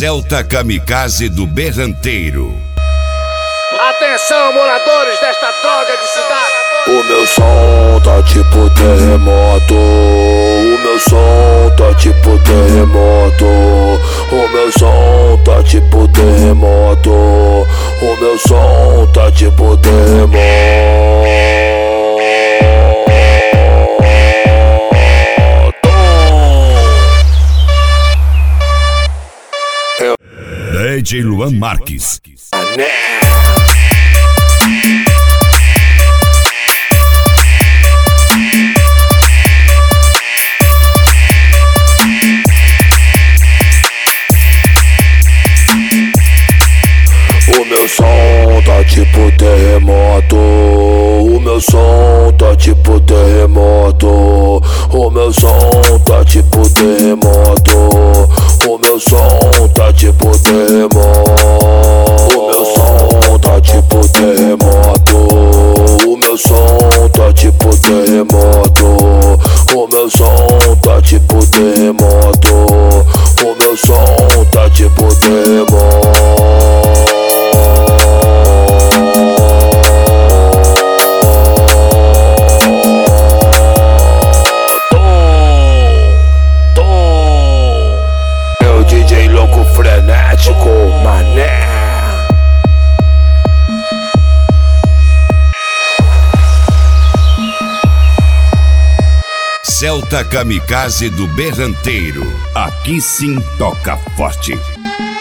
Celta Kamikaze do Berranteiro. Atenção, moradores desta droga de cidade. O meu som tá tipo terremoto. O meu som tá tipo terremoto. O meu som tá tipo terremoto. O meu som tá tipo terremoto. DJ Luan Marques. O meu som tá tipo terremoto. O meu som tá tipo terremoto. O meu som tá tipo terremoto. O meu som tá tipo terremoto. O meu som tá tipo terremoto. O meu som tá tipo terremoto. O meu som tá tipo terremoto. O meu som tá tipo terremoto. DJ louco frenético, mané. Celta Kamikaze do Berranteiro. Aqui sim toca forte.